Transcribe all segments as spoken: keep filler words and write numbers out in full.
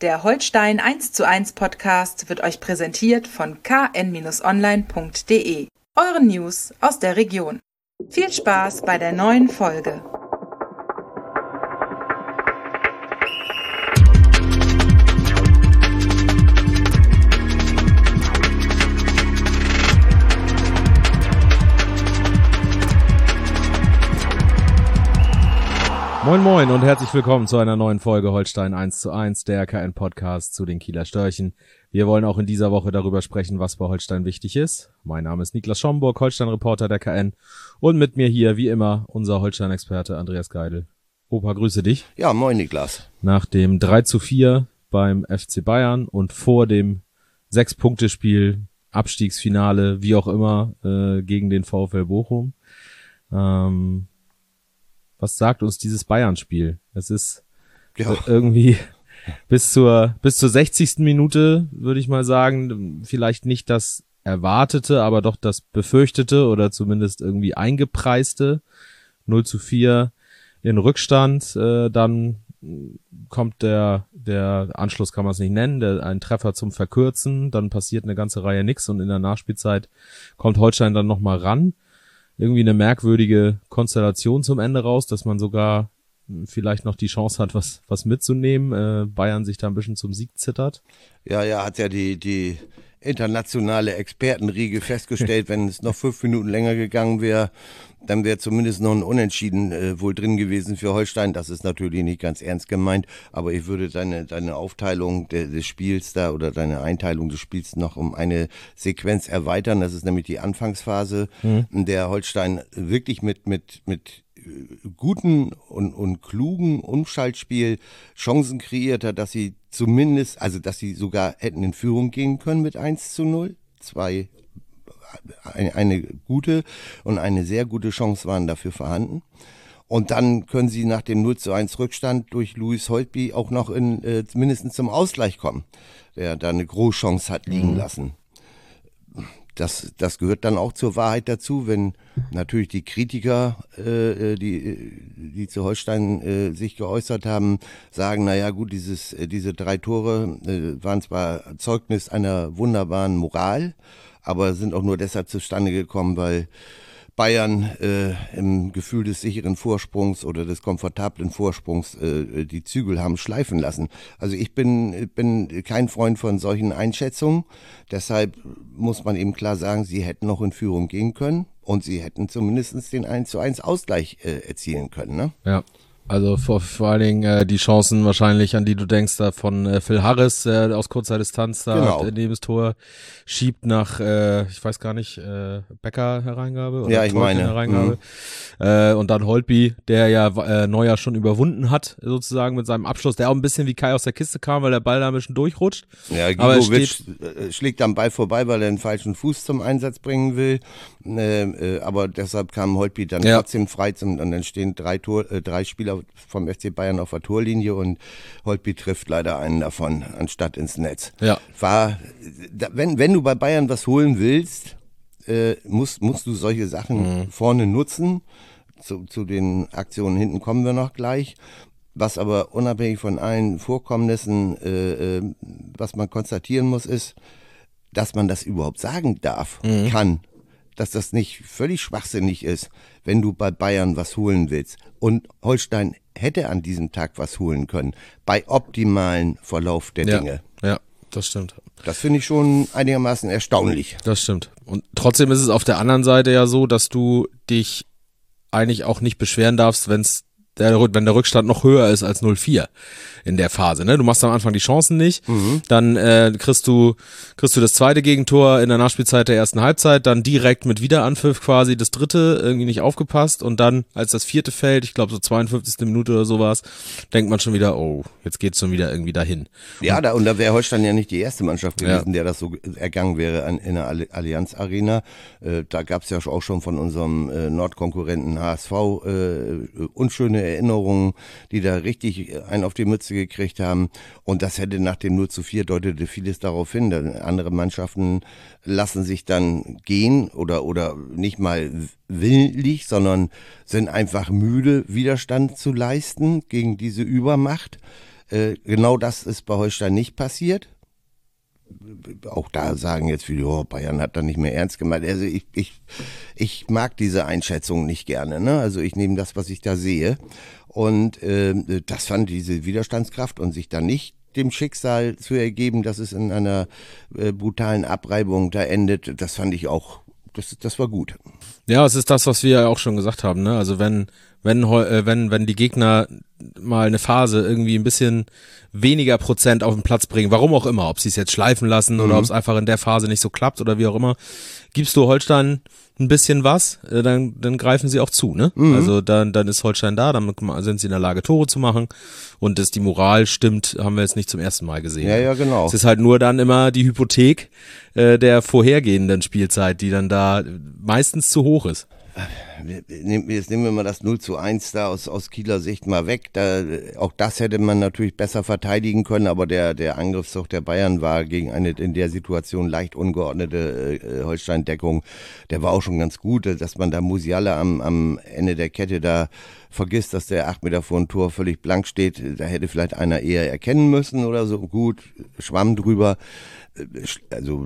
Der Holstein eins zu eins Podcast wird euch präsentiert von k n online punkt d e, euren News aus der Region. Viel Spaß bei der neuen Folge. Moin Moin und herzlich willkommen zu einer neuen Folge Holstein eins zu eins, der K N-Podcast zu den Kieler Störchen. Wir wollen auch in dieser Woche darüber sprechen, was bei Holstein wichtig ist. Mein Name ist Niklas Schomburg, Holstein-Reporter der K N, und mit mir hier, wie immer, unser Holstein-Experte Andreas Geidel. Opa, grüße dich. Ja, moin Niklas. Nach dem drei zu vier beim F C Bayern und vor dem Sechs-Punkte-Spiel, Abstiegsfinale, wie auch immer, äh, gegen den VfL Bochum. Ähm... Was sagt uns dieses Bayern-Spiel? Es ist ja irgendwie bis zur bis zur sechzigsten Minute, würde ich mal sagen, vielleicht nicht das Erwartete, aber doch das Befürchtete oder zumindest irgendwie eingepreiste. null zu vier in Rückstand, äh, dann kommt der der Anschluss, kann man es nicht nennen, der, ein Treffer zum Verkürzen, dann passiert eine ganze Reihe nix und in der Nachspielzeit kommt Holstein dann nochmal ran. Irgendwie eine merkwürdige Konstellation zum Ende raus, dass man sogar vielleicht noch die Chance hat, was was mitzunehmen. Äh, Bayern sich da ein bisschen zum Sieg zittert. Ja, ja, hat ja die die internationale Expertenriege festgestellt, wenn es noch fünf Minuten länger gegangen wäre, dann wäre zumindest noch ein Unentschieden äh, wohl drin gewesen für Holstein. Das ist natürlich nicht ganz ernst gemeint, aber ich würde deine deine Aufteilung de, des Spiels da oder deine Einteilung des Spiels noch um eine Sequenz erweitern. Das ist nämlich die Anfangsphase, mhm. in der Holstein wirklich mit mit mit guten und, und klugen Umschaltspiel Chancen kreiert hat, dass sie zumindest, also dass sie sogar hätten in Führung gehen können mit eins zu null. Zwei, eine, eine gute und eine sehr gute Chance waren dafür vorhanden. Und dann können sie nach dem null zu eins Rückstand durch Louis Holtby auch noch in, äh, mindestens zum Ausgleich kommen, der da eine Großchance hat liegen mhm. lassen. Das, das gehört dann auch zur Wahrheit dazu, wenn natürlich die Kritiker, äh, die, die zu Holstein äh, sich geäußert haben, sagen, naja gut, dieses, diese drei Tore äh, waren zwar Zeugnis einer wunderbaren Moral, aber sind auch nur deshalb zustande gekommen, weil Bayern äh, im Gefühl des sicheren Vorsprungs oder des komfortablen Vorsprungs äh, die Zügel haben schleifen lassen. Also ich bin bin kein Freund von solchen Einschätzungen. Deshalb muss man eben klar sagen, sie hätten noch in Führung gehen können und sie hätten zumindest den eins zu eins Ausgleich äh, erzielen können. Ne? Ja. Also vor, vor allen Dingen äh, die Chancen wahrscheinlich, an die du denkst, da von äh, Phil Harris äh, aus kurzer Distanz da genau. neben das Tor schiebt nach, äh, ich weiß gar nicht, äh, Becker Hereingabe oder ja, ich meine. Hereingabe. Mhm. Äh, und dann Holtby, der ja äh, Neuer schon überwunden hat, sozusagen mit seinem Abschluss, der auch ein bisschen wie Kai aus der Kiste kam, weil der Ball da ein bisschen durchrutscht. Ja, Gigovic schlägt am Ball vorbei, weil er den falschen Fuß zum Einsatz bringen will. Äh, äh, aber deshalb kam Holtby dann ja. trotzdem frei zum, und dann stehen drei, Tor, äh, drei Spieler vom F C Bayern auf der Torlinie und Holtby trifft leider einen davon, anstatt ins Netz. Ja. War, wenn, wenn du bei Bayern was holen willst, äh, musst, musst du solche Sachen mhm. vorne nutzen. Zu, zu den Aktionen hinten kommen wir noch gleich. Was aber unabhängig von allen Vorkommnissen, äh, äh, was man konstatieren muss, ist, dass man das überhaupt sagen darf, mhm. kann. Dass das nicht völlig schwachsinnig ist, wenn du bei Bayern was holen willst. Und Holstein hätte an diesem Tag was holen können, bei optimalen Verlauf der ja, Dinge. Ja, das stimmt. Das finde ich schon einigermaßen erstaunlich. Das stimmt. Und trotzdem ist es auf der anderen Seite ja so, dass du dich eigentlich auch nicht beschweren darfst, wenn's der, wenn der Rückstand noch höher ist als null vier in der Phase, ne? Du machst am Anfang die Chancen nicht, mhm. dann äh, kriegst du kriegst du das zweite Gegentor in der Nachspielzeit der ersten Halbzeit, dann direkt mit Wiederanpfiff quasi das dritte, irgendwie nicht aufgepasst und dann, als das vierte fällt, ich glaube so zweiundfünfzigste Minute oder sowas, denkt man schon wieder, oh, jetzt geht's schon wieder irgendwie dahin. Ja, da, und da wäre Holstein ja nicht die erste Mannschaft gewesen, ja. der das so ergangen wäre an, in der Allianz Arena. Äh, da gab's ja auch schon von unserem äh, Nordkonkurrenten H S V äh, unschöne Erinnerungen, die da richtig einen auf die Mütze gekriegt haben. Und das hätte nach dem null zu vier deutete vieles darauf hin. Andere Mannschaften lassen sich dann gehen oder, oder nicht mal willentlich, sondern sind einfach müde, Widerstand zu leisten gegen diese Übermacht. Äh, genau das ist bei Holstein nicht passiert. Auch da sagen jetzt viele, oh, Bayern hat da nicht mehr ernst gemeint. Also ich, ich, ich mag diese Einschätzung nicht gerne. Ne? Also ich nehme das, was ich da sehe. Und äh, das fand diese Widerstandskraft und sich da nicht dem Schicksal zu ergeben, dass es in einer äh, brutalen Abreibung da endet, das fand ich auch, das, das war gut. Ja, es ist das, was wir ja auch schon gesagt haben, ne? Also wenn, wenn, äh, wenn, wenn die Gegner mal eine Phase irgendwie ein bisschen weniger Prozent auf den Platz bringen, warum auch immer, ob sie es jetzt schleifen lassen mhm. oder ob es einfach in der Phase nicht so klappt oder wie auch immer, gibst du Holstein ein bisschen was, äh, dann, dann greifen sie auch zu, ne? Mhm. Also dann, dann ist Holstein da, dann sind sie in der Lage, Tore zu machen und dass die Moral stimmt, haben wir jetzt nicht zum ersten Mal gesehen. Ja, ja, genau. Es ist halt nur dann immer die Hypothek äh, der vorhergehenden Spielzeit, die dann da meistens zu hoch ist. Jetzt nehmen wir mal das null zu eins da aus, aus Kieler Sicht mal weg. Da, auch das hätte man natürlich besser verteidigen können, aber der, der Angriffszug der Bayern war gegen eine in der Situation leicht ungeordnete äh, Holstein-Deckung. Der war auch schon ganz gut, dass man da Musiala am, am Ende der Kette da vergisst, dass der acht Meter vor dem Tor völlig blank steht. Da hätte vielleicht einer eher erkennen müssen oder so. Gut, Schwamm drüber. Also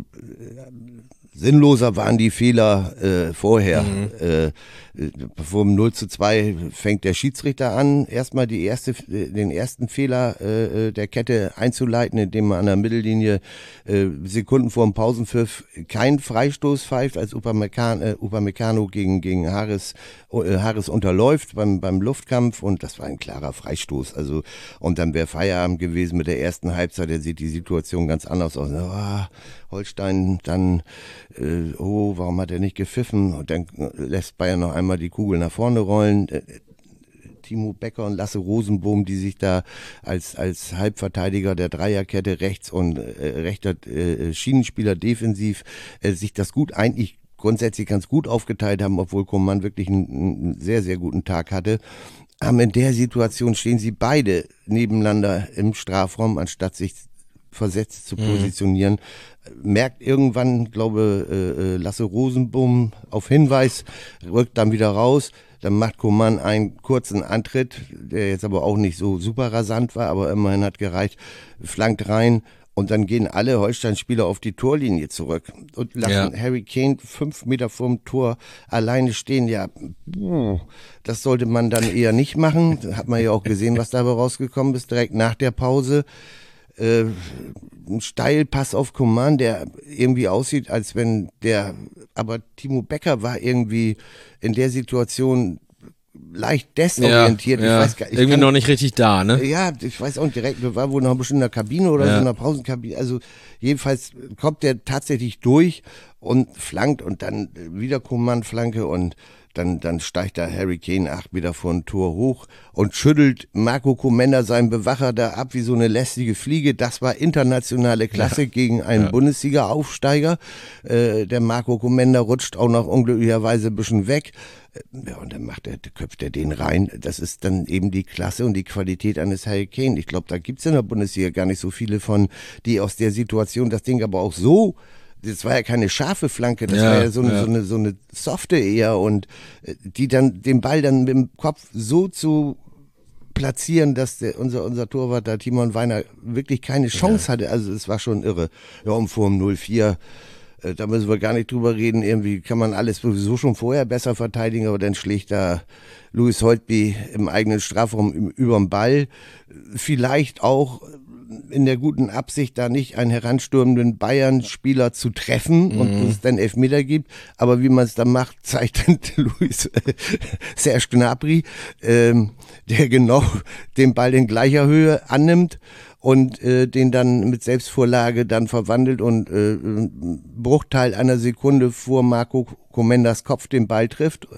sinnloser waren die Fehler äh, vorher. Mhm. Äh, vor dem null zu zwei fängt der Schiedsrichter an, erstmal die erste, den ersten Fehler äh, der Kette einzuleiten, indem man an der Mittellinie äh, Sekunden vor dem Pausenpfiff keinen Freistoß pfeift, als Upamecano, äh, Upamecano gegen, gegen Harris, äh, Harris unterläuft beim, beim Luftkampf, und das war ein klarer Freistoß. Also, und dann wäre Feierabend gewesen mit der ersten Halbzeit, da sieht die Situation ganz anders aus. Oh, Holstein dann, äh, oh, warum hat er nicht gepfiffen? Und dann lässt Bayern noch einmal die Kugel nach vorne rollen. Äh, Timo Becker und Lasse Rosenbohm, die sich da als als Halbverteidiger der Dreierkette rechts und äh, rechter äh, Schienenspieler defensiv äh, sich das gut eigentlich grundsätzlich ganz gut aufgeteilt haben, obwohl Coman wirklich einen, einen sehr, sehr guten Tag hatte. Aber in der Situation stehen sie beide nebeneinander im Strafraum, anstatt sich versetzt zu positionieren. Mhm. Merkt irgendwann, glaube äh, Lasse Rosenbohm auf Hinweis, rückt dann wieder raus. Dann macht Coman einen kurzen Antritt, der jetzt aber auch nicht so super rasant war, aber immerhin hat gereicht, flankt rein. Und dann gehen alle Holstein-Spieler auf die Torlinie zurück und lassen ja. Harry Kane fünf Meter vorm Tor alleine stehen. Ja, das sollte man dann eher nicht machen. Da hat man ja auch gesehen, was dabei rausgekommen ist, direkt nach der Pause. Äh, ein Steilpass auf Coman, der irgendwie aussieht, als wenn der, aber Timo Becker war irgendwie in der Situation leicht desorientiert. Ja, ja. Ich weiß gar, ich irgendwie kann, noch nicht richtig da, ne? Ja, ich weiß auch nicht direkt, wir waren wohl noch bestimmt in der Kabine oder ja. so in der Pausenkabine. Also jedenfalls kommt der tatsächlich durch und flankt und dann wieder Coman-Flanke und Dann, dann steigt da Harry Kane acht Meter vor ein Tor hoch und schüttelt Marco Comenda, seinen Bewacher, da ab wie so eine lästige Fliege. Das war internationale Klasse ja. gegen einen ja. Bundesliga-Aufsteiger. Äh, der Marco Comenda rutscht auch noch unglücklicherweise ein bisschen weg. Ja, und dann macht er, köpft er den rein. Das ist dann eben die Klasse und die Qualität eines Harry Kane. Ich glaube, da gibt's in der Bundesliga gar nicht so viele von, die aus der Situation das Ding aber auch so. Das war ja keine scharfe Flanke, das ja, war ja so eine, ja. so eine, so eine softe eher, und die dann, den Ball dann mit dem Kopf so zu platzieren, dass der, unser, unser Torwart da, Timon Weiner, wirklich keine Chance ja. hatte. Also es war schon irre. Ja, und vor dem null vier, äh, da müssen wir gar nicht drüber reden, irgendwie kann man alles sowieso schon vorher besser verteidigen, aber dann schlägt da Louis Holtby im eigenen Strafraum über den Ball. Vielleicht auch in der guten Absicht, da nicht einen heranstürmenden Bayern-Spieler zu treffen mhm. und es dann Elfmeter gibt. Aber wie man es dann macht, zeigt dann Luis äh, Serge Gnabry, ähm, der genau den Ball in gleicher Höhe annimmt und äh, den dann mit Selbstvorlage dann verwandelt und äh, ein Bruchteil einer Sekunde vor Marco Comendas Kopf den Ball trifft.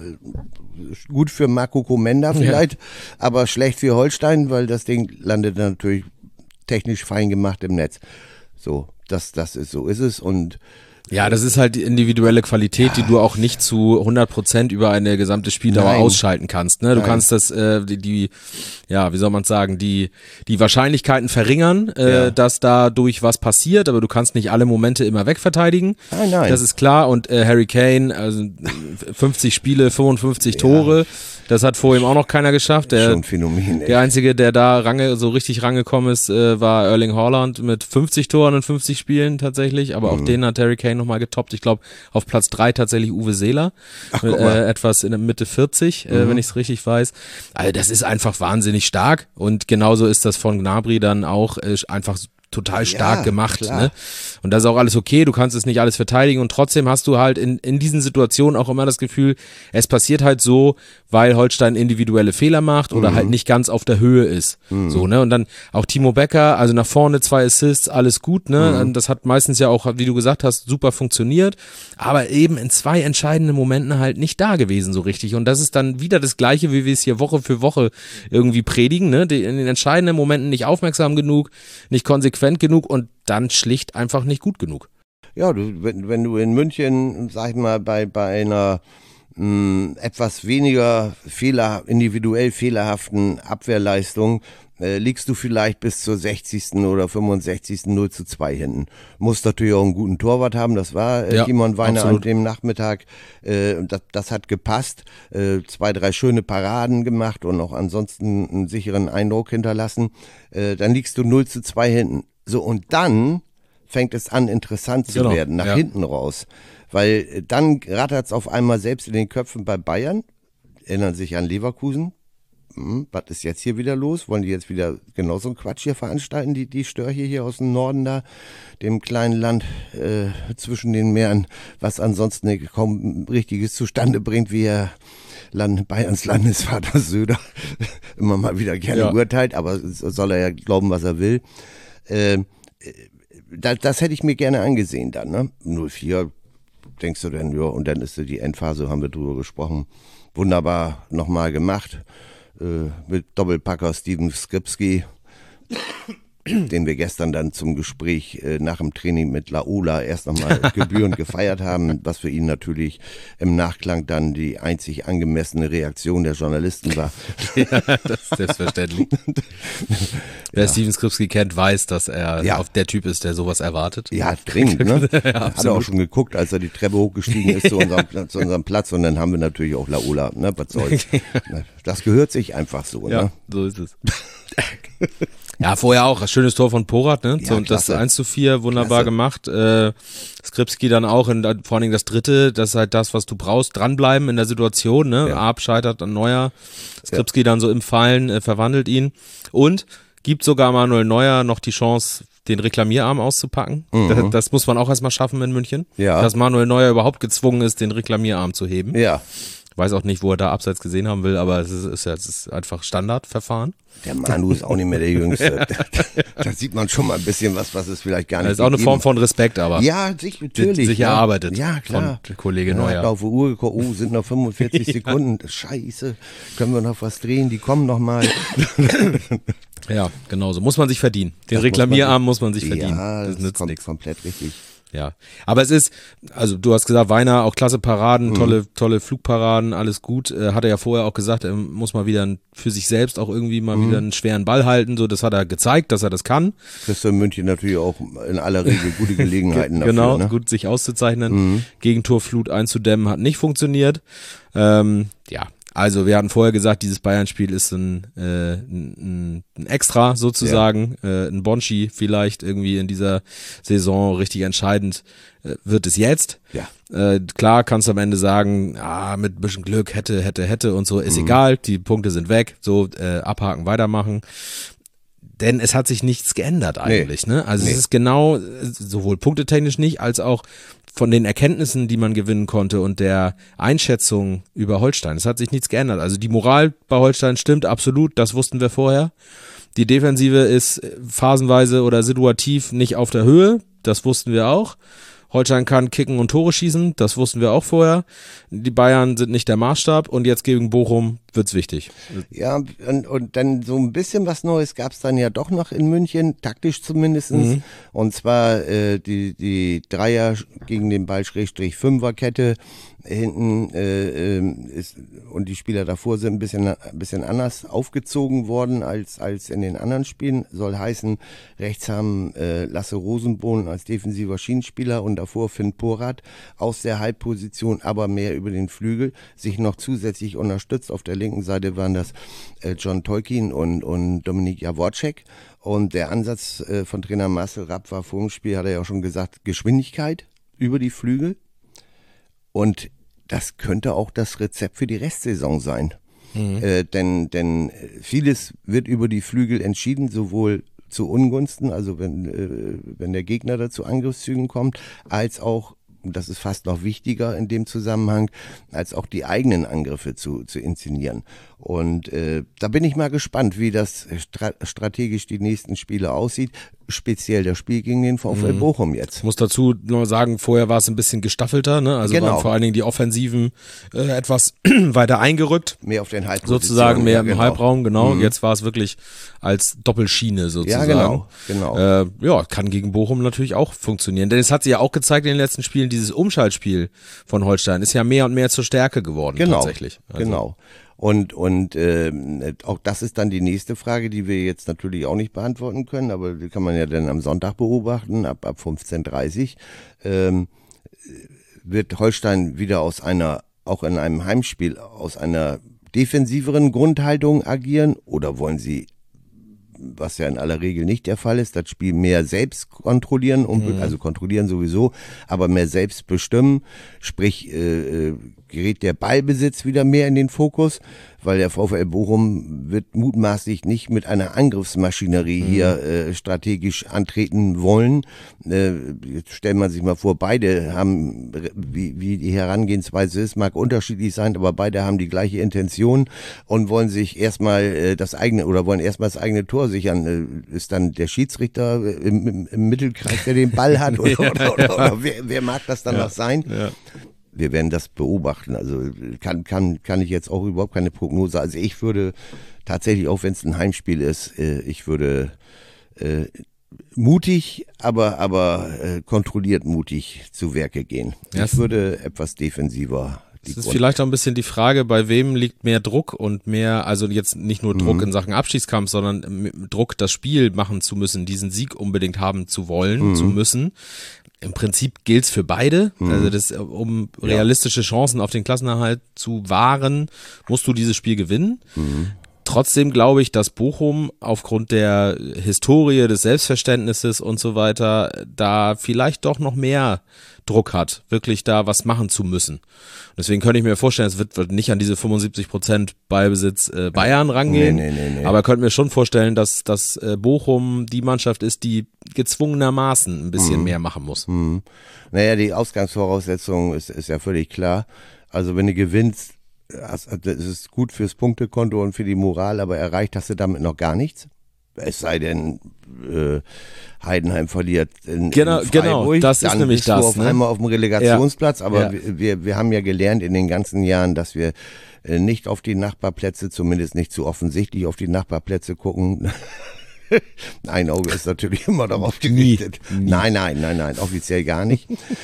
Gut für Marco Comenda vielleicht, ja. aber schlecht für Holstein, weil das Ding landet natürlich technisch fein gemacht im Netz. So, das, das ist, so ist es. Und Ja, das ist halt die individuelle Qualität, ja. die du auch nicht zu hundert Prozent über eine gesamte Spieldauer Nein. ausschalten kannst. Ne? Du Nein. kannst das, äh, die, die, ja, wie soll man sagen, die die Wahrscheinlichkeiten verringern, äh, ja. dass dadurch was passiert, aber du kannst nicht alle Momente immer wegverteidigen. Nein, nein. Das ist klar. Und äh, Harry Kane, also fünfzig Spiele, fünfundfünfzig ja. Tore. Das hat vor ihm auch noch keiner geschafft. Der, Schon ein Phänomen, ey. Der Einzige, der da range, so richtig rangekommen ist, äh, war Erling Haaland mit fünfzig Toren in fünfzig Spielen tatsächlich. Aber mhm. auch den hat Harry Kane nochmal getoppt. Ich glaube, auf Platz drei tatsächlich Uwe Seeler. Ach, mit, äh, etwas in der Mitte vierzig, mhm. äh, wenn ich es richtig weiß. Also das ist einfach wahnsinnig stark. Und genauso ist das von Gnabry dann auch äh, einfach total stark ja, gemacht. Ne? Und das ist auch alles okay, du kannst es nicht alles verteidigen und trotzdem hast du halt in, in diesen Situationen auch immer das Gefühl, es passiert halt so, weil Holstein individuelle Fehler macht oder mhm. halt nicht ganz auf der Höhe ist. Mhm. So, ne? Und dann auch Timo Becker, also nach vorne zwei Assists, alles gut, ne? Mhm. Das hat meistens ja auch, wie du gesagt hast, super funktioniert, aber eben in zwei entscheidenden Momenten halt nicht da gewesen so richtig. Und das ist dann wieder das Gleiche, wie wir es hier Woche für Woche irgendwie predigen, ne? Die in den entscheidenden Momenten nicht aufmerksam genug, nicht konsequent genug und dann schlicht einfach nicht gut genug. Ja, du, wenn, wenn du in München, sag ich mal, bei, bei einer mh, etwas weniger Fehler, individuell fehlerhaften Abwehrleistung äh, liegst du vielleicht bis zur sechzigsten oder fünfundsechzigsten null zu zwei hinten. Musst natürlich auch einen guten Torwart haben, das war äh, ja, Timon Weiner absolut. An dem Nachmittag, äh, das, das hat gepasst, äh, zwei, drei schöne Paraden gemacht und auch ansonsten einen sicheren Eindruck hinterlassen, äh, dann liegst du null zu zwei hinten. So, und dann fängt es an, interessant zu genau, werden, nach ja. hinten raus. Weil dann rattert es auf einmal selbst in den Köpfen bei Bayern, erinnern sich an Leverkusen. Hm, was ist jetzt hier wieder los? Wollen die jetzt wieder genauso einen Quatsch hier veranstalten, die, die Störche hier aus dem Norden da, dem kleinen Land äh, zwischen den Meeren, was ansonsten kaum Richtiges zustande bringt, wie er Land, Bayerns Landesvater Söder immer mal wieder gerne ja. urteilt, aber soll er ja glauben, was er will. Äh, das, das hätte ich mir gerne angesehen dann, ne? null vier, denkst du denn, ja, und dann ist die Endphase, haben wir drüber gesprochen, wunderbar nochmal gemacht, äh, mit Doppelpacker Steven Skripski, den wir gestern dann zum Gespräch äh, nach dem Training mit Laola erst nochmal gebührend gefeiert haben, was für ihn natürlich im Nachklang dann die einzig angemessene Reaktion der Journalisten war. Ja, das ist selbstverständlich. Wer ja. Steven Skripski kennt, weiß, dass er ja. auf der Typ ist, der sowas erwartet. Ja, dringend, ne? Ja, hat er auch schon geguckt, als er die Treppe hochgestiegen ist zu unserem, zu unserem Platz, und dann haben wir natürlich auch Laola, ne? Was soll's. Das gehört sich einfach so, ja, ne? So ist es. Ja, vorher auch, ein schönes Tor von Porat, ne? Ja, und das eins zu vier, wunderbar klasse. Gemacht. Äh, Skripski dann auch, in, vor allen Dingen das dritte, das ist halt das, was du brauchst, dranbleiben in der Situation, ne? Ja. Arp scheitert an Neuer, Skripski ja. dann so im Fallen, äh, verwandelt ihn und gibt sogar Manuel Neuer noch die Chance, den Reklamierarm auszupacken. Mhm. Das, das muss man auch erstmal schaffen in München. Ja. Dass Manuel Neuer überhaupt gezwungen ist, den Reklamierarm zu heben. Ja. Weiß auch nicht, wo er da abseits gesehen haben will, aber es ist, ist, ja, es ist einfach Standardverfahren. Der Manu ist auch nicht mehr der Jüngste. Da, da sieht man schon mal ein bisschen was, was es vielleicht gar nicht gibt. Das ist auch eine Form von Respekt, aber. Ja, sich, natürlich. Sich erarbeitet. Ja, klar. Von Kollege Neuer. Ja, auf die Uhr geguckt, oh, sind noch fünfundvierzig Sekunden. Scheiße, können wir noch was drehen? Die kommen noch mal. Ja, genau so. Muss man sich verdienen. Den das Reklamierarm muss man, muss man sich verdienen. Ja, das, das nützt nichts. Komplett richtig. Ja, aber es ist, also du hast gesagt, Weiner, auch klasse Paraden, tolle, tolle Flugparaden, alles gut. Äh, hat er ja vorher auch gesagt, er muss mal wieder für sich selbst auch irgendwie mal mhm. wieder einen schweren Ball halten. So, das hat er gezeigt, dass er das kann. Kriegst du in München natürlich auch in aller Regel gute Gelegenheiten dafür. Genau, ne? gut sich auszuzeichnen. Mhm. Gegentorflut einzudämmen hat nicht funktioniert. Ähm, ja. Also wir hatten vorher gesagt, dieses Bayern-Spiel ist ein, äh, ein, ein Extra sozusagen, ja. äh, ein Bonschi vielleicht irgendwie in dieser Saison richtig entscheidend äh, wird es jetzt. Ja. Äh, klar kannst du am Ende sagen, ah, mit ein bisschen Glück, hätte, hätte, hätte und so, ist mhm. egal, die Punkte sind weg, so äh, abhaken, weitermachen. Denn es hat sich nichts geändert eigentlich, nee. ne? Also nee. es ist genau, sowohl punktetechnisch nicht, als auch von den Erkenntnissen, die man gewinnen konnte und der Einschätzung über Holstein. Es hat sich nichts geändert. Also die Moral bei Holstein stimmt absolut, das wussten wir vorher. Die Defensive ist phasenweise oder situativ nicht auf der Höhe, das wussten wir auch. Holstein kann kicken und Tore schießen, das wussten wir auch vorher. Die Bayern sind nicht der Maßstab und jetzt gegen Bochum wird's wichtig. Ja, und, und dann so ein bisschen was Neues gab es dann ja doch noch in München, taktisch zumindest. Mhm. Und zwar äh, die, die Dreier gegen den Ball Schrägstrich Fünferkette hinten äh, ist, und die Spieler davor sind ein bisschen, ein bisschen anders aufgezogen worden als, als in den anderen Spielen. Soll heißen, rechts haben äh, Lasse Rosenbohn als defensiver Schienenspieler und davor Finn Porat aus der Halbposition, aber mehr über den Flügel, sich noch zusätzlich unterstützt. Auf der linken Seite waren das äh, John Tolkien und, und Dominik Jaworczyk. Und der Ansatz äh, von Trainer Marcel Rapp war vor dem Spiel, hat er ja auch schon gesagt, Geschwindigkeit über die Flügel. Und das könnte auch das Rezept für die Restsaison sein. Mhm. Äh, denn, denn vieles wird über die Flügel entschieden, sowohl zu Ungunsten, also wenn, äh, wenn der Gegner dazu Angriffszügen kommt, als auch, und das ist fast noch wichtiger in dem Zusammenhang, als auch die eigenen Angriffe zu, zu inszenieren. Und äh, da bin ich mal gespannt, wie das stra- strategisch die nächsten Spiele aussieht. Speziell das Spiel gegen den VfL mhm. Bochum jetzt. Ich muss dazu nur sagen, vorher war es ein bisschen gestaffelter, ne? Also genau. waren vor allen Dingen die Offensiven äh, etwas weiter eingerückt. Mehr auf den Halbpositionen. Sozusagen mehr ja, im genau. Halbraum, genau. Mhm. Jetzt war es wirklich als Doppelschiene sozusagen. Ja, genau. genau. Äh, ja, kann gegen Bochum natürlich auch funktionieren. Denn es hat sich ja auch gezeigt in den letzten Spielen, dieses Umschaltspiel von Holstein ist ja mehr und mehr zur Stärke geworden genau. tatsächlich. Also. Genau. Und, und äh, auch das ist dann die nächste Frage, die wir jetzt natürlich auch nicht beantworten können, aber die kann man ja dann am Sonntag beobachten, ab, ab fünfzehn Uhr dreißig. Ähm, wird Holstein wieder aus einer, auch in einem Heimspiel, aus einer defensiveren Grundhaltung agieren oder wollen sie, was ja in aller Regel nicht der Fall ist, das Spiel mehr selbst kontrollieren, mhm. also kontrollieren sowieso, aber mehr selbst bestimmen, sprich äh, gerät der Ballbesitz wieder mehr in den Fokus, weil der VfL Bochum wird mutmaßlich nicht mit einer Angriffsmaschinerie mhm. hier äh, strategisch antreten wollen. Äh, jetzt stellt man sich mal vor, beide haben, wie, wie die Herangehensweise ist, mag unterschiedlich sein, aber beide haben die gleiche Intention und wollen sich erstmal äh, das eigene oder wollen erstmal das eigene Tor sichern. Äh, ist dann der Schiedsrichter im, im, im Mittelkreis, der den Ball hat oder, ja, oder, oder, ja. oder wer, wer mag das dann ja. noch sein? Ja. Wir werden das beobachten. Also kann, kann, kann ich jetzt auch überhaupt keine Prognose. Also ich würde tatsächlich, auch wenn es ein Heimspiel ist, äh, ich würde äh, mutig, aber, aber äh, kontrolliert mutig zu Werke gehen. Ja, ich würde etwas defensiver. Das ist vielleicht auch ein bisschen die Frage, bei wem liegt mehr Druck und mehr, also jetzt nicht nur Druck mhm. in Sachen Abstiegskampf, sondern Druck, das Spiel machen zu müssen, diesen Sieg unbedingt haben zu wollen, mhm. zu müssen. Im Prinzip gilt's für beide. Mhm. Also das, um realistische Chancen auf den Klassenerhalt zu wahren, musst du dieses Spiel gewinnen. Mhm. Trotzdem glaube ich, dass Bochum aufgrund der Historie, des Selbstverständnisses und so weiter da vielleicht doch noch mehr Druck hat, wirklich da was machen zu müssen. Deswegen könnte ich mir vorstellen, es wird nicht an diese fünfundsiebzig Prozent Ballbesitz äh, Bayern rangehen, nee, nee, nee, nee. aber könnte mir schon vorstellen, dass, dass äh, Bochum die Mannschaft ist, die gezwungenermaßen ein bisschen mhm. mehr machen muss. Mhm. Naja, die Ausgangsvoraussetzung ist, ist ja völlig klar. Also wenn du gewinnst, das ist gut fürs Punktekonto und für die Moral, aber erreicht hast du damit noch gar nichts. Es sei denn, äh, Heidenheim verliert in, genau, in Freiburg, genau, das ist nämlich bist das. Du auf ne? einmal auf dem Relegationsplatz, ja. aber ja. wir, wir, wir haben ja gelernt in den ganzen Jahren, dass wir äh, nicht auf die Nachbarplätze, zumindest nicht zu offensichtlich auf die Nachbarplätze gucken. Ein Auge ist natürlich immer darauf gerichtet. Nie. Nie. Nein, nein, nein, nein, offiziell gar nicht.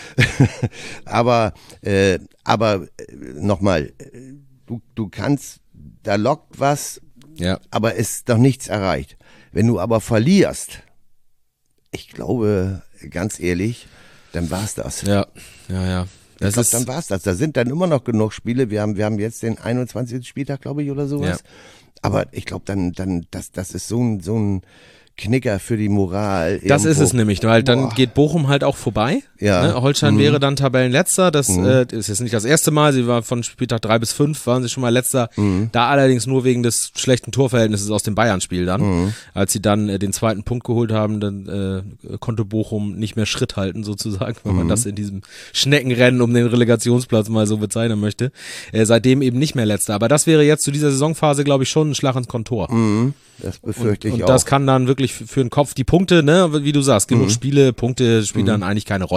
aber äh, aber äh, nochmal, du, du kannst, da lockt was, ja. aber es ist doch nichts erreicht. Wenn du aber verlierst, ich glaube, ganz ehrlich, dann war's das. Ja, ja, ja. Das ich glaub, ist dann war's das. Da sind dann immer noch genug Spiele. Wir haben, wir haben jetzt den einundzwanzigsten Spieltag, glaube ich, oder sowas. Ja. Aber ich glaube, dann, dann, das, das ist so ein, so ein Knicker für die Moral. Das irgendwo. Ist es nämlich, weil dann Boah. geht Bochum halt auch vorbei. Ja. Ne? Holstein mhm. wäre dann Tabellenletzter. Das mhm. äh, ist jetzt nicht das erste Mal. Sie war von Spieltag drei bis fünf waren sie schon mal Letzter. Mhm. Da allerdings nur wegen des schlechten Torverhältnisses aus dem Bayern-Spiel dann. Mhm. Als sie dann äh, den zweiten Punkt geholt haben, dann äh, konnte Bochum nicht mehr Schritt halten sozusagen, wenn mhm. man das in diesem Schneckenrennen um den Relegationsplatz mal so bezeichnen möchte. Äh, seitdem eben nicht mehr Letzter. Aber das wäre jetzt zu dieser Saisonphase, glaube ich, schon ein Schlag ins Kontor. Mhm. Das befürchte und, ich und auch. Und das kann dann wirklich für den Kopf, die Punkte, ne, wie du sagst, genug mhm. Spiele, Punkte spielen mhm. dann eigentlich keine Rolle.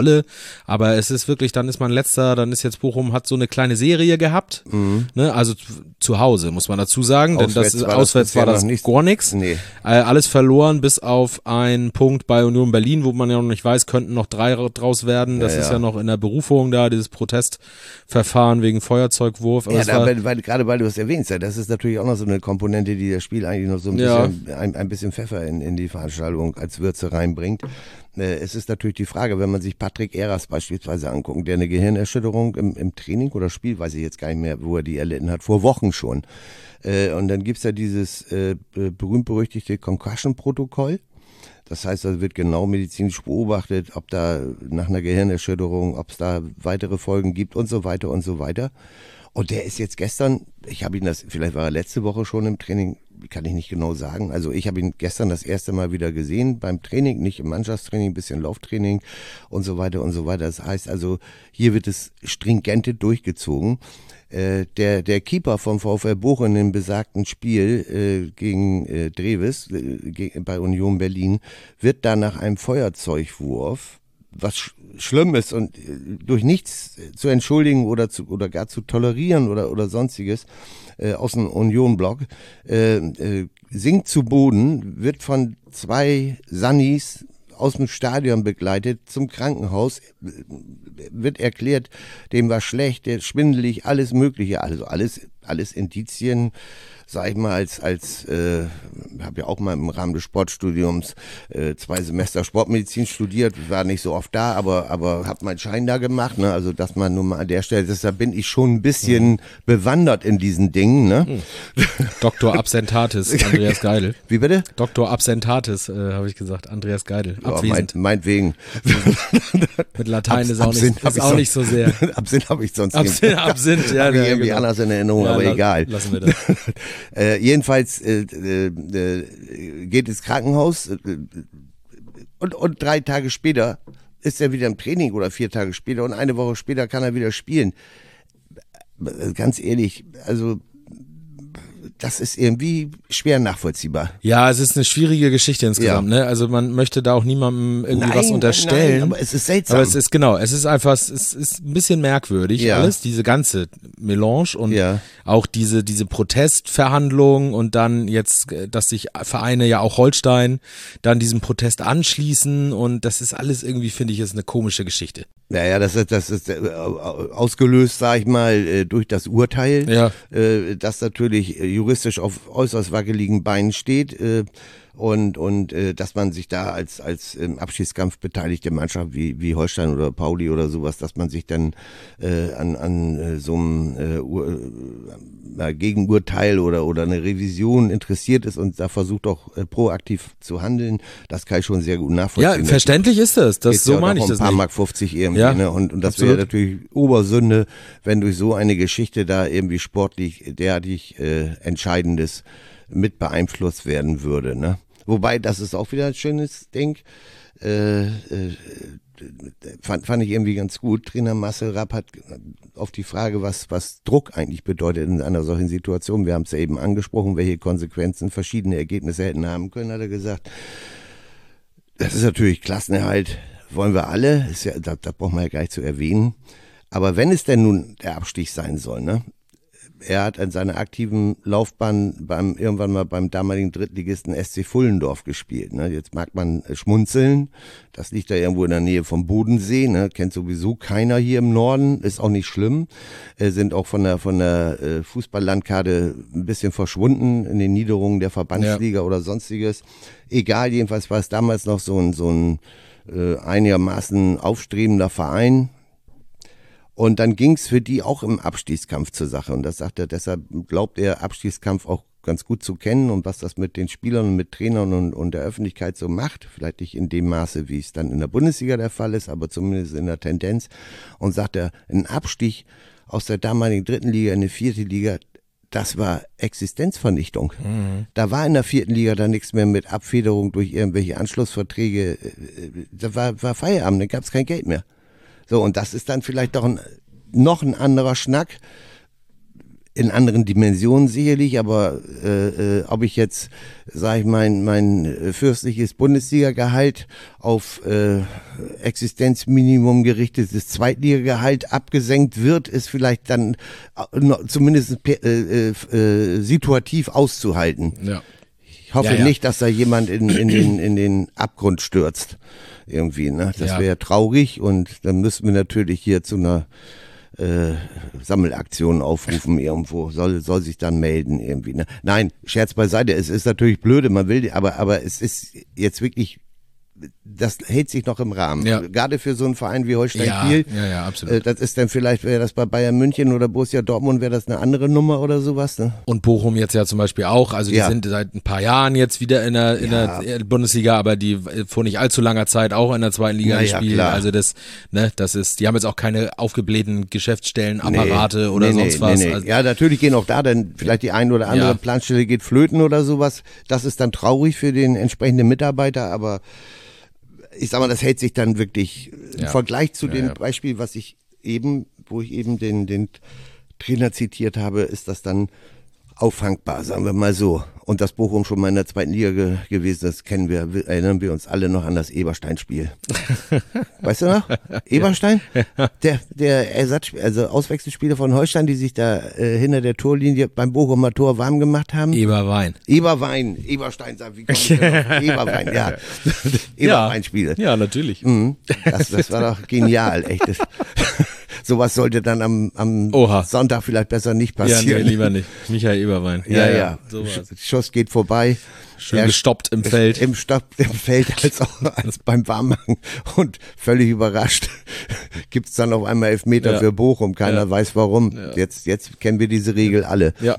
alle, aber es ist wirklich, dann ist man letzter, dann ist jetzt Bochum, hat so eine kleine Serie gehabt, mhm. ne? Also zu Hause, muss man dazu sagen, denn auswärts das, war auswärts das war das nicht, gar nichts. Nee. Äh, alles verloren, bis auf einen Punkt bei Union Berlin, wo man ja noch nicht weiß, könnten noch drei draus werden. Das ja, ist ja. ja noch in der Berufung da, dieses Protestverfahren wegen Feuerzeugwurf. Aber ja, da, war, weil, weil, gerade weil du es erwähnst, das ist natürlich auch noch so eine Komponente, die das Spiel eigentlich noch so ein bisschen, ja. ein, ein bisschen Pfeffer in, in die Veranstaltung als Würze reinbringt. Es ist natürlich die Frage, wenn man sich Patrick Eras beispielsweise anguckt, der eine Gehirnerschütterung im, im Training oder Spiel, weiß ich jetzt gar nicht mehr, wo er die erlitten hat, vor Wochen schon. Und dann gibt's ja dieses berühmt-berüchtigte Concussion-Protokoll. Das heißt, da wird genau medizinisch beobachtet, ob da nach einer Gehirnerschütterung, ob es da weitere Folgen gibt und so weiter und so weiter. Und der ist jetzt gestern, ich habe ihn das, vielleicht war er letzte Woche schon im Training, kann ich nicht genau sagen. Also ich habe ihn gestern das erste Mal wieder gesehen beim Training, nicht im Mannschaftstraining, ein bisschen Lauftraining und so weiter und so weiter. Das heißt also, hier wird es stringente durchgezogen. Äh, der, der Keeper vom VfL Bochum in dem besagten Spiel äh, gegen äh, Dreves äh, ge- bei Union Berlin wird da nach einem Feuerzeugwurf, was sch- schlimm ist und äh, durch nichts zu entschuldigen oder zu oder gar zu tolerieren oder oder sonstiges, äh, aus dem Union-Block, äh, äh, sinkt zu Boden, wird von zwei Sannis aus dem Stadion begleitet zum Krankenhaus, wird erklärt, dem war schlecht, der schwindelig, alles Mögliche, also alles, alles Indizien, sag ich mal, als, als, äh, habe ja auch mal im Rahmen des Sportstudiums äh, zwei Semester Sportmedizin studiert, war nicht so oft da, aber, aber habe meinen Schein da gemacht, ne, also dass man nur mal an der Stelle, deshalb bin ich schon ein bisschen mhm. bewandert in diesen Dingen, ne. Mhm. Doktor Absentatis, Andreas Geidel. Wie bitte? Doktor Absentatis, äh, habe ich gesagt, Andreas Geidel. Ja, mein, meinetwegen. Mit Latein Abs, ist auch, Absint nicht, ist auch nicht so sehr. Absint habe ich sonst Absint, nicht. Absint, ja. Hab ich ja, irgendwie genau. anders in Erinnerung, ja, aber la- egal. Lassen wir das. äh, jedenfalls äh, äh, geht ins Krankenhaus äh, und, und drei Tage später ist er wieder im Training oder vier Tage später und eine Woche später kann er wieder spielen. Ganz ehrlich, also das ist irgendwie schwer nachvollziehbar. Ja, es ist eine schwierige Geschichte insgesamt, ja. ne? Also man möchte da auch niemandem irgendwie nein, was unterstellen. Nein, aber es ist seltsam. Aber es ist genau, es ist einfach, es ist, ist ein bisschen merkwürdig ja. alles, diese ganze Melange und ja. auch diese diese Protestverhandlungen und dann jetzt, dass sich Vereine, ja auch Holstein, dann diesem Protest anschließen und das ist alles irgendwie, finde ich, ist eine komische Geschichte. Naja, das ist, das ist ausgelöst, sag ich mal, durch das Urteil, ja. das natürlich juristisch auf äußerst wackeligen Beinen steht und und dass man sich da als als im Abschiedskampf beteiligte Mannschaft wie wie Holstein oder Pauli oder sowas, dass man sich dann äh, an an so einem äh, Ur, äh, Gegenurteil oder oder eine Revision interessiert ist und da versucht auch äh, proaktiv zu handeln, das kann ich schon sehr gut nachvollziehen. Ja, verständlich ist das, das so ja meine ich um das ein paar nicht. Mark fünfzig irgendwie, ja, ne? Und, und das wäre natürlich Obersünde, wenn durch so eine Geschichte da irgendwie sportlich derartig äh, Entscheidendes mit beeinflusst werden würde, ne? Wobei, das ist auch wieder ein schönes Ding, äh, äh, fand, fand ich irgendwie ganz gut. Trainer Marcel Rapp hat auf die Frage, was, was Druck eigentlich bedeutet in einer solchen Situation, wir haben es ja eben angesprochen, welche Konsequenzen verschiedene Ergebnisse hätten haben können, hat er gesagt, das ist natürlich Klassenerhalt, wollen wir alle, ist ja, da, da braucht man ja gleich zu erwähnen, aber wenn es denn nun der Abstieg sein soll, ne? Er hat in seiner aktiven Laufbahn beim irgendwann mal beim damaligen Drittligisten S C Fullendorf gespielt. Ne? Jetzt mag man schmunzeln, das liegt da irgendwo in der Nähe vom Bodensee, ne? Kennt sowieso keiner hier im Norden, ist auch nicht schlimm, äh, sind auch von der von der äh, Fußballlandkarte ein bisschen verschwunden in den Niederungen der Verbandsliga ja. oder sonstiges. Egal, jedenfalls war es damals noch so ein so ein äh, einigermaßen aufstrebender Verein. Und dann ging's für die auch im Abstiegskampf zur Sache. Und das sagt er, deshalb glaubt er, Abstiegskampf auch ganz gut zu kennen und was das mit den Spielern und mit Trainern und, und der Öffentlichkeit so macht. Vielleicht nicht in dem Maße, wie es dann in der Bundesliga der Fall ist, aber zumindest in der Tendenz. Und sagt er, ein Abstieg aus der damaligen dritten Liga in die vierte Liga, das war Existenzvernichtung. Mhm. Da war in der vierten Liga dann nichts mehr mit Abfederung durch irgendwelche Anschlussverträge. Da war, war Feierabend, da gab's kein Geld mehr. So, und das ist dann vielleicht doch ein, noch ein anderer Schnack. in anderen Dimensionen sicherlich, aber äh, äh, ob ich jetzt, sage ich, mein, mein fürstliches Bundesliga-Gehalt auf äh, Existenzminimum gerichtetes Zweitliga-Gehalt abgesenkt wird, ist vielleicht dann äh, zumindest äh, äh, situativ auszuhalten. Ja. Ich hoffe ja, ja. nicht, dass da jemand in, in, den, in den Abgrund stürzt irgendwie. Ne? Das ja. wäre traurig und dann müssen wir natürlich hier zu einer Äh, Sammelaktionen aufrufen irgendwo, soll, soll sich dann melden irgendwie. Ne? Nein, Scherz beiseite, es ist natürlich blöde, man will, aber, aber es ist jetzt wirklich, das hält sich noch im Rahmen. Ja. Gerade für so einen Verein wie Holstein ja, Kiel. Ja, ja, absolut. Äh, das ist dann vielleicht, wäre das bei Bayern München oder Borussia Dortmund, wäre das eine andere Nummer oder sowas. Ne? Und Bochum jetzt ja zum Beispiel auch. Also die ja. sind seit ein paar Jahren jetzt wieder in der, in ja. der Bundesliga, aber die vor nicht allzu langer Zeit auch in der zweiten Liga ja, gespielt. Ja, also das, ne, das ist, die haben jetzt auch keine aufgeblähten Geschäftsstellen, Apparate nee, oder nee, sonst nee, was. Nee, nee. Also, ja, natürlich gehen auch da dann vielleicht die ein oder andere ja. Planstelle geht flöten oder sowas. Das ist dann traurig für den entsprechenden Mitarbeiter, aber ich sag mal, das hält sich dann wirklich ja. im Vergleich zu ja, dem ja. Beispiel, was ich eben, wo ich eben den, den Trainer zitiert habe, ist das dann auffangbar, sagen wir mal so. Und dass Bochum schon mal in der zweiten Liga ge- gewesen ist, kennen wir, erinnern wir uns alle noch an das Eberstein-Spiel. Weißt du noch? Eberstein? Der, der Ersatz, also Auswechselspieler von Holstein, die sich da äh, hinter der Torlinie beim Bochumer Tor warm gemacht haben. Eberwein. Eberwein. Eberstein, wie komme ich denn auf Eberwein, ja. Eberwein-Spiele. Ja, natürlich. Mhm. Das, das war doch genial, echt. Das, sowas sollte dann am, am Sonntag vielleicht besser nicht passieren. Ja, nee, lieber nicht. Michael Eberwein. Ja, ja. ja. So Schuss geht vorbei. Schön gestoppt im Feld. Im Stopp im Feld als auch als beim Warmmachen. Und völlig überrascht gibt's dann auf einmal Elfmeter ja. für Bochum. Keiner ja. weiß warum. Ja. Jetzt, jetzt kennen wir diese Regel alle. Ja.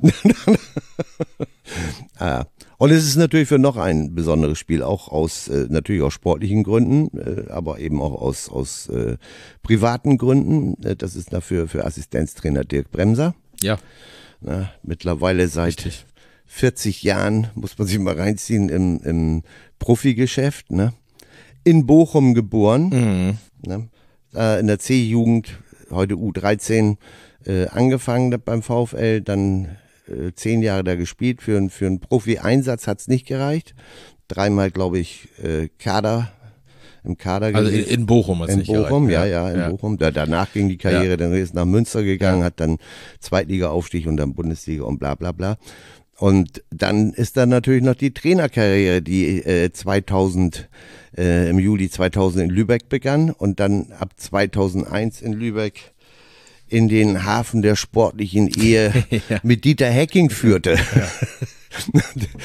ah. Und es ist natürlich für noch ein besonderes Spiel, auch aus äh, natürlich aus sportlichen Gründen, äh, aber eben auch aus aus äh, privaten Gründen. Äh, das ist dafür für Assistenztrainer Dirk Bremser. Ja. Na, mittlerweile seit Richtig. vierzig Jahren, muss man sich mal reinziehen, im, im Profigeschäft. Ne? In Bochum geboren, mhm. ne? äh, in der C-Jugend, heute U dreizehn, äh, angefangen beim VfL, dann zehn Jahre da gespielt. Für, für einen Profi-Einsatz hat es nicht gereicht. Dreimal, glaube ich, äh, Kader, im Kader Also in, in Bochum hat es nicht Bochum, gereicht. ja, ja, in ja. Bochum. Da, danach ging die Karriere, ja. dann ist nach Münster gegangen, ja. hat dann Zweitliga-Aufstieg und dann Bundesliga und bla bla bla. Und dann ist dann natürlich noch die Trainerkarriere, die äh, zweitausend, äh, im Juli zweitausend in Lübeck begann und dann ab zweitausendeins in Lübeck in den Hafen der sportlichen Ehe ja. mit Dieter Hecking führte. Ja.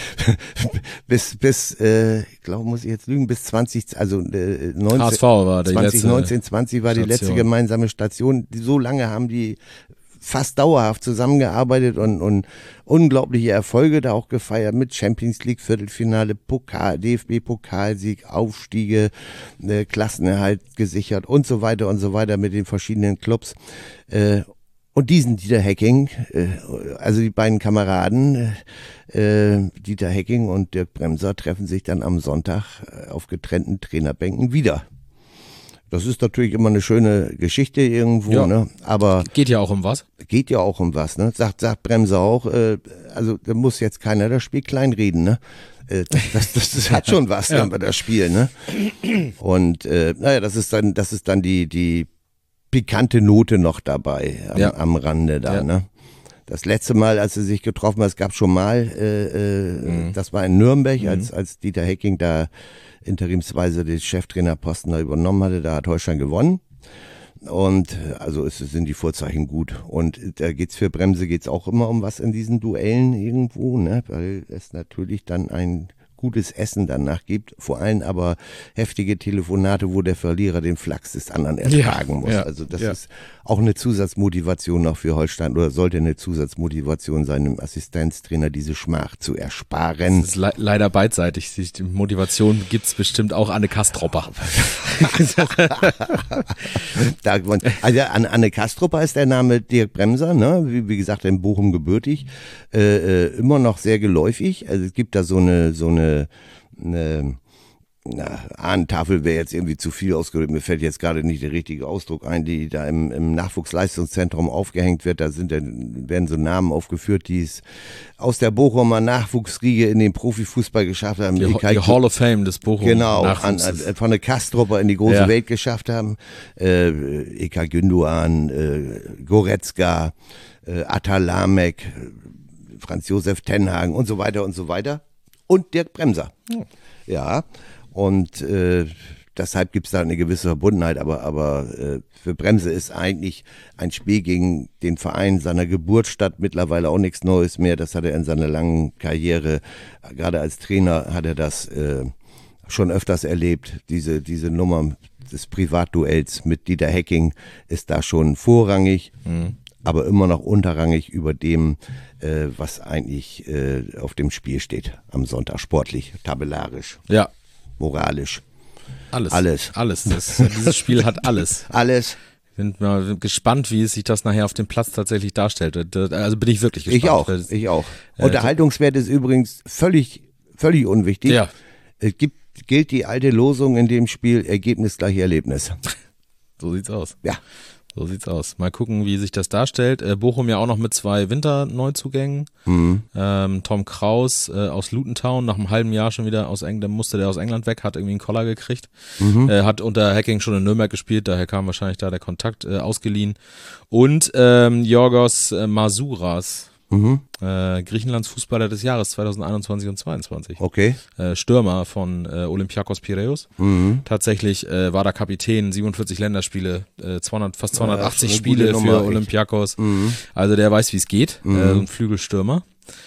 bis, bis äh, ich glaube, muss ich jetzt lügen, bis zwanzig, also äh, neunzehn, H S V war die zwanzig neunzehn, zwanzig war Station. Die letzte gemeinsame Station. So lange haben die fast dauerhaft zusammengearbeitet und, und unglaubliche Erfolge da auch gefeiert mit Champions League Viertelfinale, Pokal, D F B-Pokalsieg, Aufstiege, äh, Klassenerhalt gesichert und so weiter und so weiter mit den verschiedenen Clubs. Äh, und diesen Dieter Hecking, äh, also die beiden Kameraden, äh, Dieter Hecking und Dirk Bremser, treffen sich dann am Sonntag äh, auf getrennten Trainerbänken wieder. Das ist natürlich immer eine schöne Geschichte irgendwo, ja. ne? Aber geht ja auch um was. Geht ja auch um was, ne? Sagt, sagt Bremser auch, äh, also da muss jetzt keiner das Spiel kleinreden, ne? Äh, das, das, das, das hat schon was, ja. dann das Spiel, ne? Und äh, naja, das ist dann, das ist dann die, die pikante Note noch dabei am, ja. am Rande da, ja. ne? Das letzte Mal, als sie sich getroffen haben, es gab schon mal, äh, äh, mhm. das war in Nürnberg, mhm. als, als Dieter Hecking da interimsweise den Cheftrainerposten da übernommen hatte, da hat Holstein gewonnen. Und also es sind die Vorzeichen gut. Und da geht's für Bremse geht's auch immer um was in diesen Duellen irgendwo, ne? Weil es natürlich dann ein gutes Essen danach gibt, vor allem aber heftige Telefonate, wo der Verlierer den Flachs des anderen ertragen ja, muss. Ja, also das ja. ist auch eine Zusatzmotivation noch für Holstein oder sollte eine Zusatzmotivation sein, dem Assistenztrainer diese Schmach zu ersparen. Das ist le- leider beidseitig. Die Motivation gibt's bestimmt auch Anne Kastropper. da, also Anne Kastropper ist der Name Dirk Bremser, ne? wie, wie gesagt in Bochum gebürtig, äh, äh, immer noch sehr geläufig. Also es gibt da so eine so eine Eine, na, Ahnentafel wäre jetzt irgendwie zu viel ausgedrückt. Mir fällt jetzt gerade nicht der richtige Ausdruck ein, die da im, im Nachwuchsleistungszentrum aufgehängt wird. Da sind dann, werden so Namen aufgeführt, die es aus der Bochumer Nachwuchsriege in den Profifußball geschafft haben. Die, die Hall of Fame des Bochum Genau, an, an, von der Kastrupper in die große ja. Welt geschafft haben. Äh, Eka Gündoğan, äh, Goretzka, äh, Atta Lamek, Franz Josef Tenhagen und so weiter und so weiter. Und Dirk Bremser. Ja. ja. Und äh, deshalb gibt es da eine gewisse Verbundenheit, aber, aber äh, für Bremse ist eigentlich ein Spiel gegen den Verein seiner Geburtsstadt mittlerweile auch nichts Neues mehr. Das hat er in seiner langen Karriere, gerade als Trainer hat er das äh, schon öfters erlebt. Diese, diese Nummer des Privatduells mit Dieter Hecking ist da schon vorrangig, mhm. aber immer noch unterrangig über dem, äh, was eigentlich äh, auf dem Spiel steht am Sonntag, sportlich, tabellarisch. Ja. Moralisch. Alles. Alles. Alles. Das, dieses Spiel hat alles. Alles. Ich bin mal gespannt, wie es sich das nachher auf dem Platz tatsächlich darstellt. Also bin ich wirklich gespannt. Ich auch. Ich auch. Äh, Unterhaltungswert ist übrigens völlig, völlig unwichtig. Ja. Es gibt, gilt die alte Losung in dem Spiel, Ergebnis gleich Erlebnis. So sieht's aus. Ja. So sieht's aus. Mal gucken, wie sich das darstellt. Äh, Bochum ja auch noch mit zwei Winterneuzugängen. Mhm. Ähm, Tom Kraus äh, aus Luton Town, nach einem halben Jahr schon wieder aus England, musste der aus England weg, hat irgendwie einen Koller gekriegt. Mhm. Äh, hat unter Hecking schon in Nürnberg gespielt, daher kam wahrscheinlich da der Kontakt äh, ausgeliehen. Und ähm, Yorgos äh, Masouras, mhm. äh, Griechenlands Fußballer des Jahres zweitausendeinundzwanzig und zweiundzwanzig. Okay. Äh, Stürmer von äh, Olympiakos Piräus. Mhm. Tatsächlich äh, war da Kapitän, siebenundvierzig Länderspiele, äh, zweihundert, fast zweihundertachtzig ja, Spiele für Nummer, Olympiakos. Mhm. Also der weiß, wie es geht. Mhm. Äh, ein Flügelstürmer.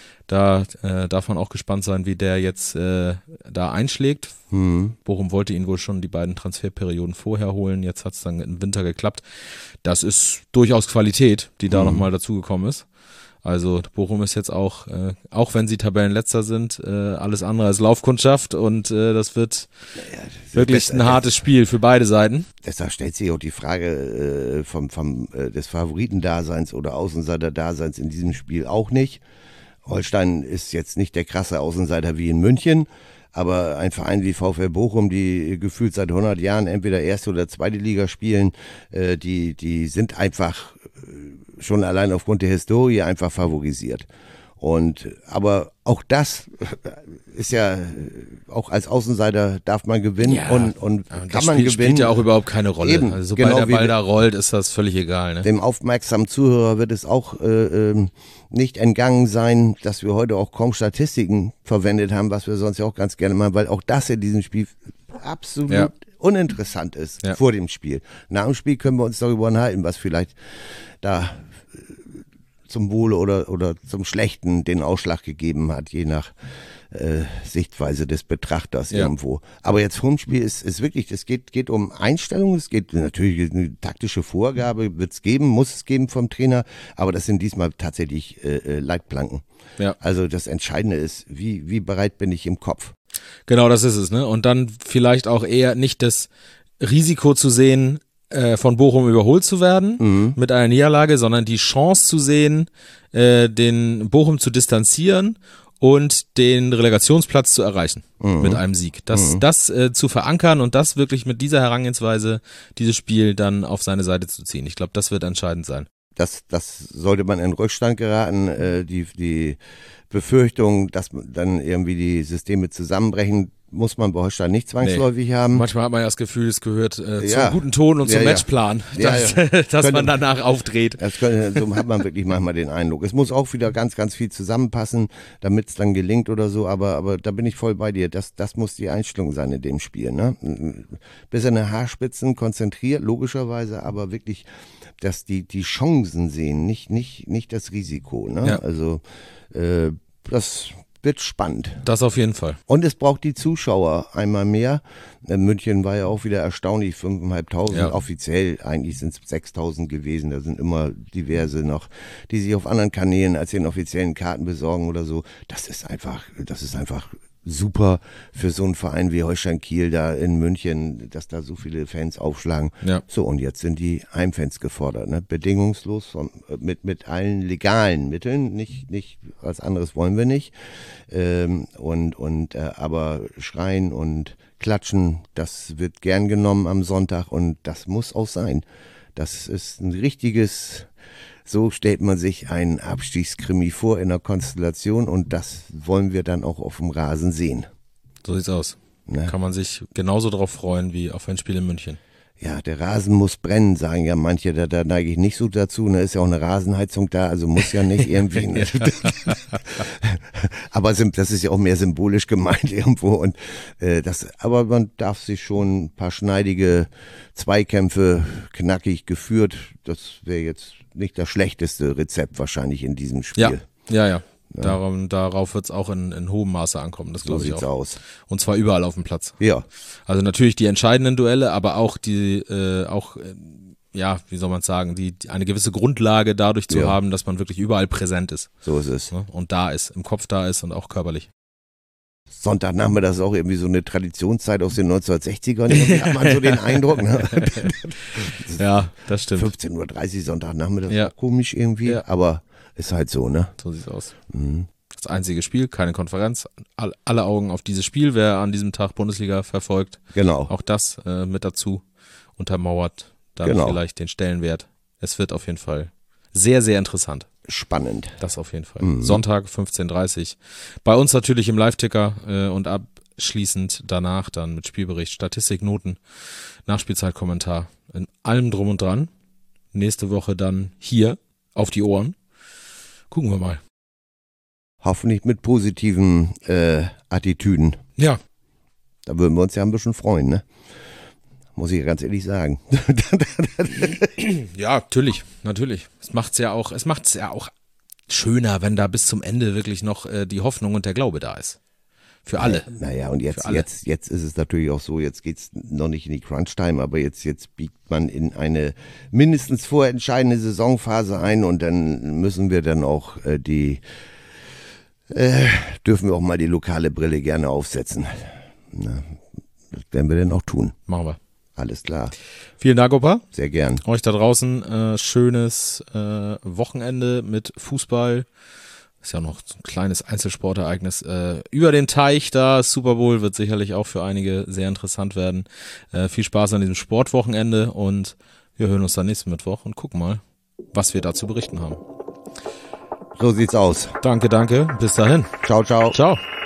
Da äh, darf man auch gespannt sein, wie der jetzt äh, da einschlägt. Mhm. Bochum wollte ihn wohl schon die beiden Transferperioden vorher holen. Jetzt hat es dann im Winter geklappt. Das ist durchaus Qualität, die da mhm. nochmal dazugekommen ist. Also Bochum ist jetzt auch, äh, auch wenn sie Tabellenletzter sind, äh, alles andere als Laufkundschaft und äh, das wird ja, das wirklich ein hartes Spiel für beide Seiten. Deshalb stellt sich auch die Frage äh, vom, vom, äh, des Favoritendaseins oder Außenseiterdaseins in diesem Spiel auch nicht. Holstein ist jetzt nicht der krasse Außenseiter wie in München, aber ein Verein wie VfL Bochum, die gefühlt seit hundert Jahren entweder erste oder zweite Liga spielen, äh, die, die sind einfach äh, schon allein aufgrund der Historie einfach favorisiert. Und aber auch das ist ja, auch als Außenseiter darf man gewinnen ja, und, und kann das man Spiel gewinnen. Spielt ja auch überhaupt keine Rolle. Eben, also sobald genau der Ball da rollt, ist das völlig egal. Ne? Dem aufmerksamen Zuhörer wird es auch äh, äh, nicht entgangen sein, dass wir heute auch kaum Statistiken verwendet haben, was wir sonst ja auch ganz gerne machen, weil auch das in diesem Spiel absolut ja. uninteressant ist ja. vor dem Spiel. Nach dem Spiel können wir uns darüber unterhalten, was vielleicht da zum Wohle oder, oder zum Schlechten den Ausschlag gegeben hat, je nach äh, Sichtweise des Betrachters ja. irgendwo. Aber jetzt vorm Spiel ist, ist wirklich, es geht, geht um Einstellung, es geht natürlich eine taktische Vorgabe, wird es geben, muss es geben vom Trainer, aber das sind diesmal tatsächlich äh, Leitplanken. Ja. Also das Entscheidende ist, wie, wie bereit bin ich im Kopf? Genau, das ist es, ne? Und dann vielleicht auch eher nicht das Risiko zu sehen, von Bochum überholt zu werden mhm. mit einer Niederlage, sondern die Chance zu sehen, äh, den Bochum zu distanzieren und den Relegationsplatz zu erreichen mhm. mit einem Sieg. Das, mhm. das äh, zu verankern und das wirklich mit dieser Herangehensweise, dieses Spiel dann auf seine Seite zu ziehen. Ich glaube, das wird entscheidend sein. Das, das sollte man in Rückstand geraten, äh, die, die Befürchtung, dass dann irgendwie die Systeme zusammenbrechen, muss man bei Holstein nicht zwangsläufig nee. haben. Manchmal hat man ja das Gefühl, es gehört äh, ja. zum guten Ton und ja, zum ja. Matchplan, ja, dass, ja. dass könnte, man danach aufdreht. Das könnte, so hat man wirklich manchmal den Eindruck. Es muss auch wieder ganz, ganz viel zusammenpassen, damit es dann gelingt oder so, aber, aber da bin ich voll bei dir. Das, das muss die Einstellung sein in dem Spiel. Ne? Bis an die Haarspitzen konzentriert, logischerweise, aber wirklich, dass die, die Chancen sehen, nicht, nicht, nicht das Risiko. Ne? Ja. Also äh, das wird spannend. Das auf jeden Fall. Und es braucht die Zuschauer einmal mehr. In München war ja auch wieder erstaunlich, fünftausendfünfhundert. Ja. Offiziell eigentlich sind es sechstausend gewesen. Da sind immer diverse noch, die sich auf anderen Kanälen als den offiziellen Karten besorgen oder so. Das ist einfach, das ist einfach super für so einen Verein wie Holstein Kiel da in München, dass da so viele Fans aufschlagen. Ja. So, und jetzt sind die Heimfans gefordert, ne? Bedingungslos, von, mit, mit allen legalen Mitteln, nicht, nicht was anderes wollen wir nicht. Ähm, und, und, äh, aber schreien und klatschen. Das wird gern genommen am Sonntag und das muss auch sein. Das ist ein richtiges, so stellt man sich einen Abstiegskrimi vor in der Konstellation und das wollen wir dann auch auf dem Rasen sehen. So sieht's aus. Ne? Kann man sich genauso drauf freuen wie auf ein Spiel in München. Ja, der Rasen muss brennen, sagen ja manche, da, da neige ich nicht so dazu, da ist ja auch eine Rasenheizung da, also muss ja nicht irgendwie. Ne? Aber das ist ja auch mehr symbolisch gemeint irgendwo und äh, das, aber man darf sich schon ein paar schneidige Zweikämpfe knackig geführt, das wäre jetzt nicht das schlechteste Rezept wahrscheinlich in diesem Spiel. Ja, ja, ja. Ja. Darum, darauf wird es auch in, in hohem Maße ankommen, das glaube so ich auch. So sieht's aus. Und zwar überall auf dem Platz. Ja. Also natürlich die entscheidenden Duelle, aber auch die, äh, auch, äh, ja, wie soll man sagen, die, die eine gewisse Grundlage dadurch zu ja. haben, dass man wirklich überall präsent ist. So ist es. Ne? Und da ist, im Kopf da ist und auch körperlich. Sonntagnachmittag ist auch irgendwie so eine Traditionszeit aus den neunzehnhundertsechzigern. Irgendwie hat man so den Eindruck. Ne? Das ja, das stimmt. fünfzehn Uhr dreißig Sonntagnachmittag, ja. ist auch komisch irgendwie, ja. aber ist halt so, ne? So sieht's aus. Mhm. Das einzige Spiel, keine Konferenz. All, alle Augen auf dieses Spiel, wer an diesem Tag Bundesliga verfolgt. Genau. Auch das äh, mit dazu untermauert dann genau. vielleicht den Stellenwert. Es wird auf jeden Fall sehr, sehr interessant. Spannend. Das auf jeden Fall. Mhm. Sonntag fünfzehn Uhr dreißig. Bei uns natürlich im Live-Ticker äh, und abschließend danach dann mit Spielbericht, Statistik, Noten, Nachspielzeitkommentar, in allem drum und dran. Nächste Woche dann hier auf die Ohren. Gucken wir mal. Hoffentlich mit positiven äh, Attitüden. Ja. Da würden wir uns ja ein bisschen freuen, ne? Muss ich ganz ehrlich sagen. Ja, natürlich, natürlich. Es macht's ja auch, es macht's ja auch schöner, wenn da bis zum Ende wirklich noch äh, die Hoffnung und der Glaube da ist. Für alle. Naja, und jetzt, jetzt, jetzt ist es natürlich auch so, jetzt geht's noch nicht in die Crunch-Time, aber jetzt, jetzt biegt man in eine mindestens vorentscheidende Saisonphase ein und dann müssen wir dann auch äh, die, äh, dürfen wir auch mal die lokale Brille gerne aufsetzen. Na, das werden wir dann auch tun. Machen wir. Alles klar. Vielen Dank, Opa. Sehr gern. Euch da draußen äh, schönes äh, Wochenende mit Fußball. Ist ja noch so ein kleines Einzelsportereignis. Äh, über den Teich da, Super Bowl wird sicherlich auch für einige sehr interessant werden. Äh, viel Spaß an diesem Sportwochenende und wir hören uns dann nächsten Mittwoch und gucken mal, was wir da zu berichten haben. So sieht's aus. Danke, danke. Bis dahin. Ciao, ciao. Ciao.